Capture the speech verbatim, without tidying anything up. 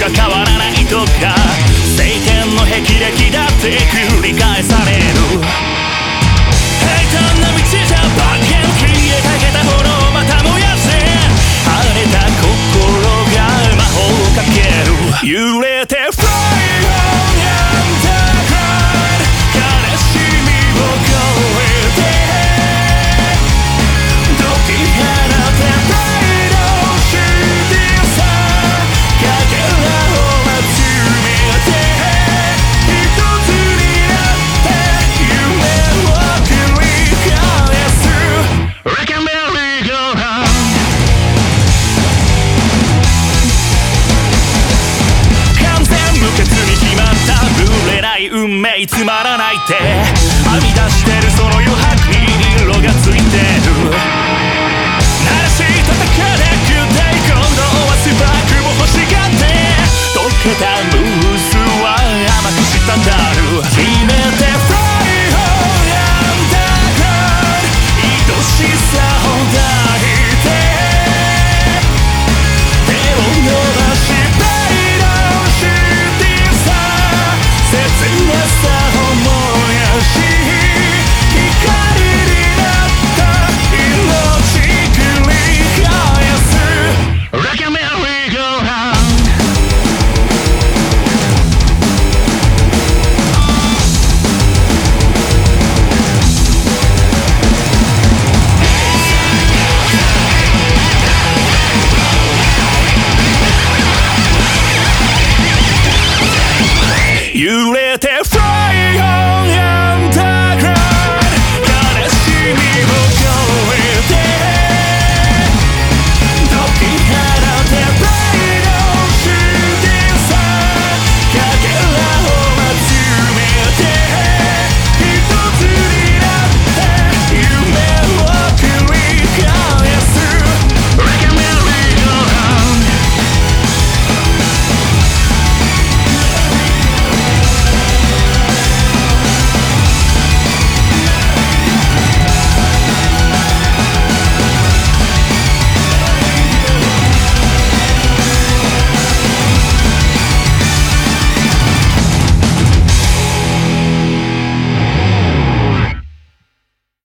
か変わらないとか晴天の霹靂だって繰り返される平坦な道じゃバッケン消えかけた炎をまた燃やせ晴れた心が魔法をかける揺れて Fly on and cry 悲しみを越えて解き放てプライドをしてさかけらを集めて一つになって夢を繰り返す Like a merry-go-round完全無欠に決まったぶれない運命つまらないって編み出してるその